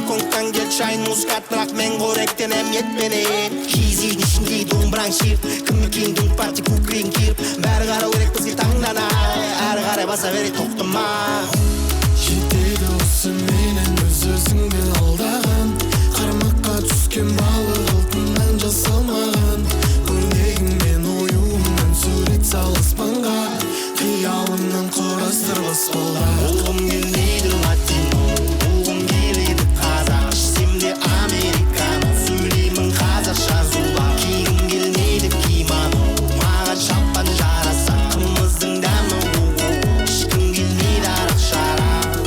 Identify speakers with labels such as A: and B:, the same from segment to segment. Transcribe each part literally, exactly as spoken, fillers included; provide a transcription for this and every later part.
A: Гонконгтан кел шайын музыкат, бірақ мен қоректенем етменен. Киіз үйдің ішіндей домбыраң шиып, кім екен дүнг парти көкірегің киіп, бәрі қарау керек бізге таңдана, әрі қарай баса берейік тоқтама.
B: Жетеді осы менен өз-өзіңді алдаған, қармаққа түскен балық алтыннан жасалмаған. Көрнегіңмен оюыңнан сурет сал аспанға, қиялымнан құрастырғыс қолда.
A: Болғым келмейді латино, болғым келеді қазақ, ішсем де американо, сөйлеймін қазақша зулап. Кигім келмейді кимоно, маған шапан жараса, қымыздың дәмі оу, ішкім келмейді арақ шарап.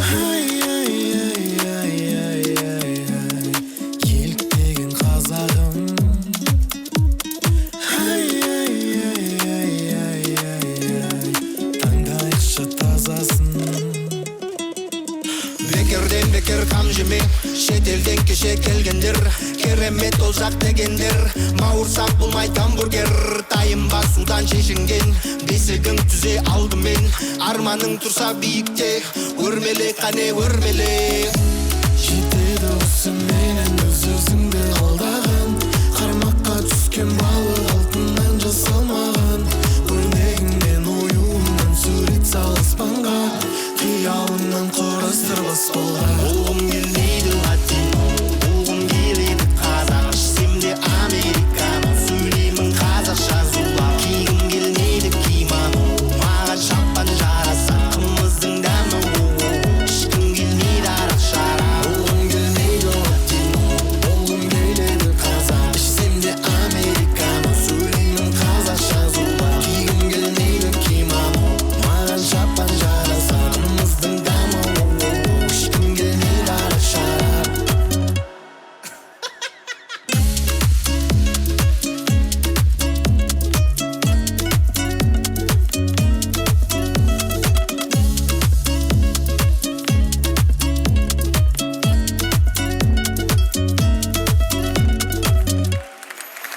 B: Еліктеген қазағым, таңдайықшы тазасын.
A: Бекерден бекер қам жеме, шетелден кеше келгендер, керемет ол жақ дегендер. Бауырсақ болмай гамбургер, тайынба судан шешінген, бесігің түзе алдымен. Арманың тұрса биікте, өрмеле қане өрмеле.
B: Жетеді осы менен өз-өзің